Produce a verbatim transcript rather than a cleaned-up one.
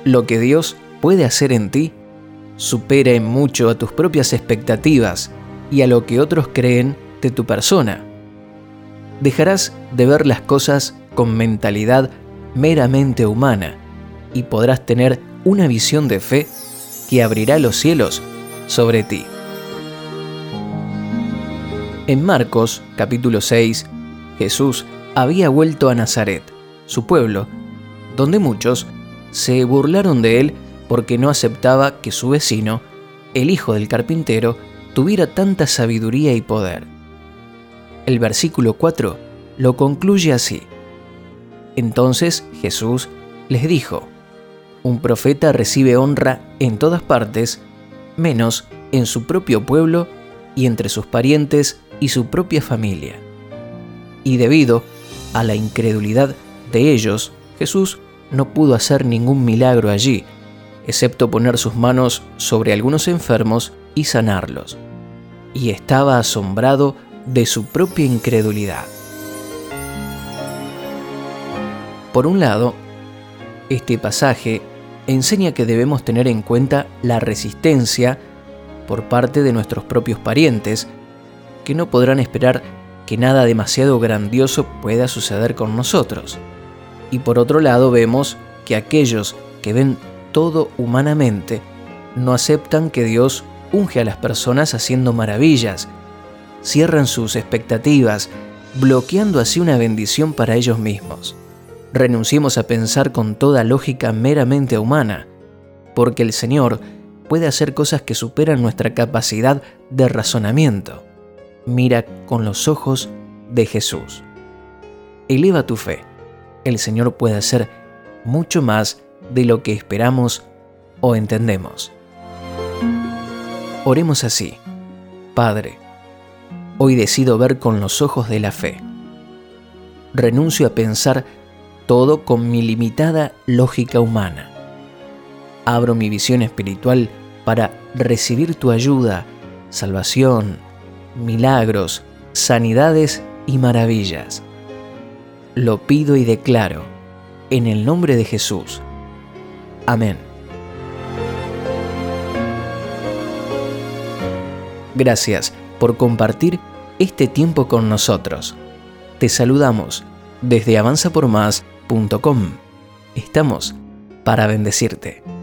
Lo que Dios puede hacer en ti supera en mucho a tus propias expectativas y a lo que otros creen de tu persona. Dejarás de ver las cosas con mentalidad meramente humana y podrás tener una visión de fe que abrirá los cielos sobre ti. En Marcos, capítulo seis, Jesús había vuelto a Nazaret, su pueblo, donde muchos se burlaron de él porque no aceptaba que su vecino, el hijo del carpintero, tuviera tanta sabiduría y poder. El versículo cuatro lo concluye así. Entonces Jesús les dijo: un profeta recibe honra en todas partes, menos en su propio pueblo y entre sus parientes y su propia familia. Y debido a la incredulidad de ellos, Jesús no pudo hacer ningún milagro allí, excepto poner sus manos sobre algunos enfermos y sanarlos. Y estaba asombrado de su propia incredulidad. Por un lado, este pasaje enseña que debemos tener en cuenta la resistencia por parte de nuestros propios parientes, que no podrán esperar que nada demasiado grandioso pueda suceder con nosotros. Y por otro lado vemos que aquellos que ven todo humanamente no aceptan que Dios unge a las personas haciendo maravillas, cierran sus expectativas, bloqueando así una bendición para ellos mismos. Renunciemos a pensar con toda lógica meramente humana, porque el Señor puede hacer cosas que superan nuestra capacidad de razonamiento. Mira con los ojos de Jesús. Eleva tu fe. El Señor puede hacer mucho más de lo que esperamos o entendemos. Oremos así. Padre, hoy decido ver con los ojos de la fe. Renuncio a pensar todo con mi limitada lógica humana. Abro mi visión espiritual para recibir tu ayuda, salvación, milagros, sanidades y maravillas. Lo pido y declaro, en el nombre de Jesús. Amén. Gracias por compartir este tiempo con nosotros. Te saludamos desde avanza por más punto com. Estamos para bendecirte.